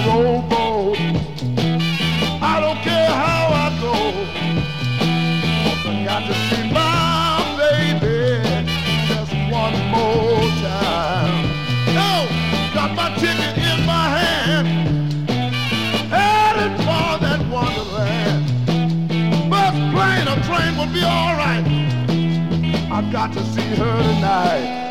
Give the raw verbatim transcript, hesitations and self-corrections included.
rowboat. I don't care how I go, 'cause I got to see my baby just one more time. Oh, got my ticket in my hand, headed for that wonderland. Bus, plane, or train will be all right. I've got to see her tonight.